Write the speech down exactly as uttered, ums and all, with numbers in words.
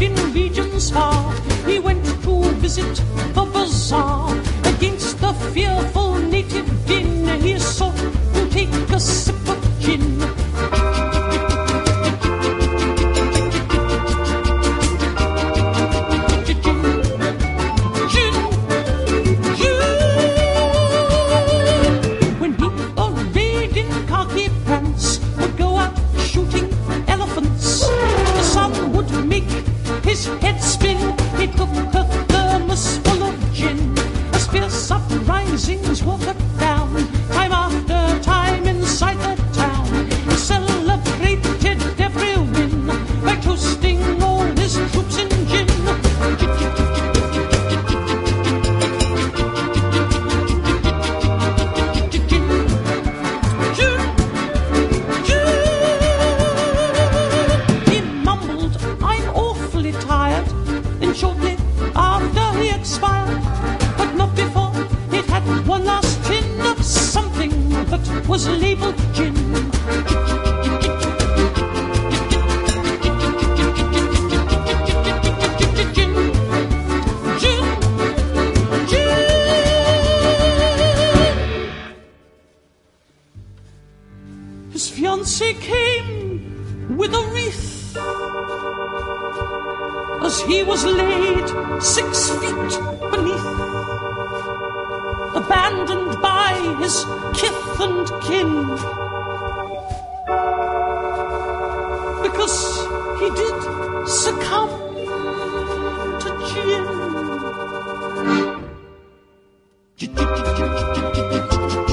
in regions far, he went to visit the bazaar. Against the fearful native din, he sought to take a sip of gin. His head spin, he took a thermos full of gin. As fierce uprisings watered down, time after time inside the town, he celebrated every win by toasting all his troops in gin. Shortly after he expired, but not before he'd had one last tin of something that was labeled gin. Gin, gin, gin. His fiancée came with a wreath as he was laid six feet beneath, abandoned by his kith and kin, because he did succumb to gin.